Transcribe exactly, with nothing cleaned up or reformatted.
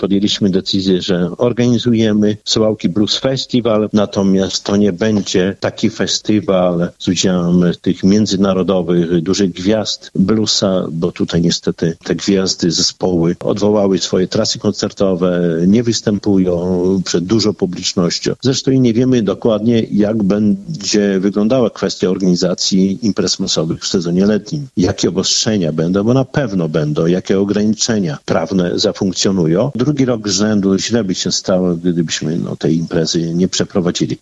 podjęliśmy decyzję, że organizujemy Suwałki Blues Festival, natomiast to nie będzie taki festiwal z udziałem tych międzynarodowych, dużych gwiazd bluesa, bo tutaj niestety te gwiazdy, zespoły odwołały swoje trasy koncertowe, nie występują przed dużą publicznością. Zresztą i nie wiemy dokładnie, jak będzie wyglądała kwestia organizacji imprez masowych w sezonie letnim. Jakie obostrzenia będą, bo na pewno będą, jakie ograniczenia prawne zafunkcjonują. Drugi rok z rzędu źle by się stało, gdybyśmy no, tej imprezy nie przeprowadzili.